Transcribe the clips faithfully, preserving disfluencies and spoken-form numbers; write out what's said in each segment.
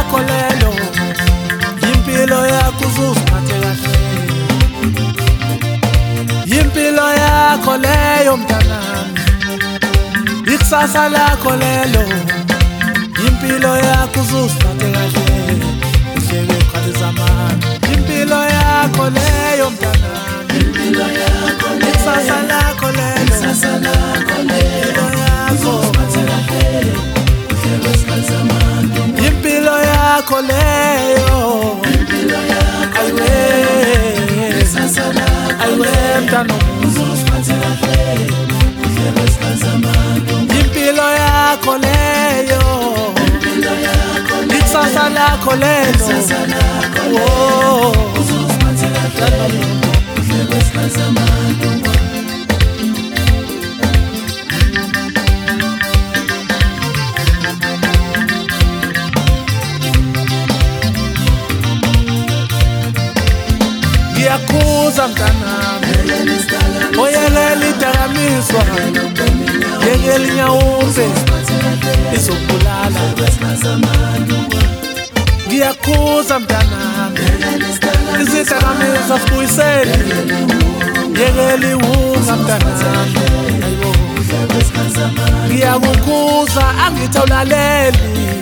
lakho lelo, impilo yakho uzuziphathe kahle. Impilo yakho leyo mntanami, ikusasa lakho lelo, impilo yakho uzuziphathe kahle. Uhleke uqalisa amani, impilo yakho leyo mntanami, impilo yakho leyo, ikusasa lakho lelo, ikusasa lakho lelo, uzuziphathe kahle. Uhleke uqalisa amani, impilo yakho leyo, impilo yakho leyo, ikusasa lakho aywe mntana uzuziphathe kahle. Uhleke uqalisa amani, impilo yakho leyo, impilo yakho leyo, ikusasa lakho lelo, ikusasa lakho lelo, uzuziphathe kahle. Uhleke uqalisa amani. Ngiyakuza mntanami, oyekela idakamizwa, yekela inyawuze izokubulala. Ngiyakuza mntanami, izidakamizwa sibuyiseni, yekela iwunga mntanami. Ngiyakukuza angithi awulaleli,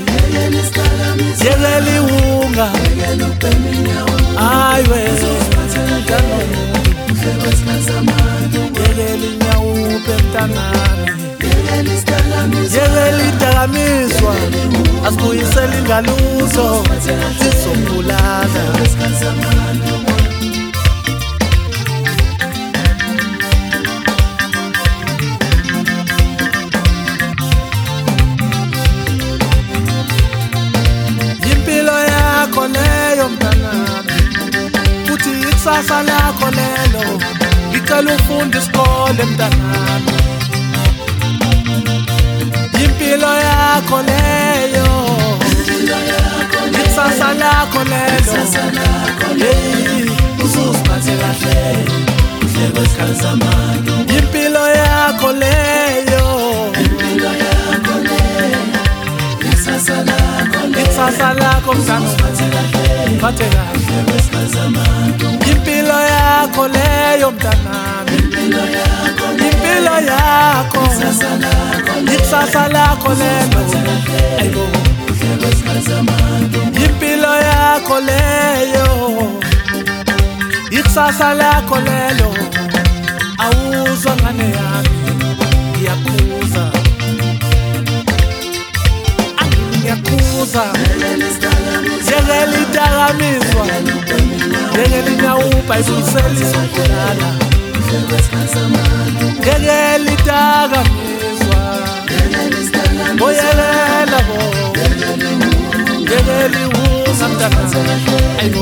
yekela iwunga, aywe yekela inyawupe mntanami, yekela idakamizwa, asibuyisele ingaluzo zizokubulala. Impilo yakho leyo mntanami, futhi ikusasa lakho lelo, ngicela ufunde isikole mntanami. Impilo yakho leyo, ikusasa lakho lelo, hey uzuziphathe kahle. Uhleke uqalisa amani, impilo yakho leyo, impilo yakho leyo, ikusasa lakho lelo, ikusasa lakho mntana uphathe kahle, uphathe kahle. Uhleke amani, impilo yakho leyo mntanami, impilo yakho, impilo yakho, ikusasa lakho, ikusasa lakho lelo, ayibo. Uhleke amani, impilo yakho leyo, ikusasa lakho lelo, awuzwa ngane yami, ngiyakuza, ngiyakuza, yekela idakamizwa, yekela inyawupa ibuyisele izokubulala. Yekela idakamizwa, oyekela bo, yekela iwunga mntanami,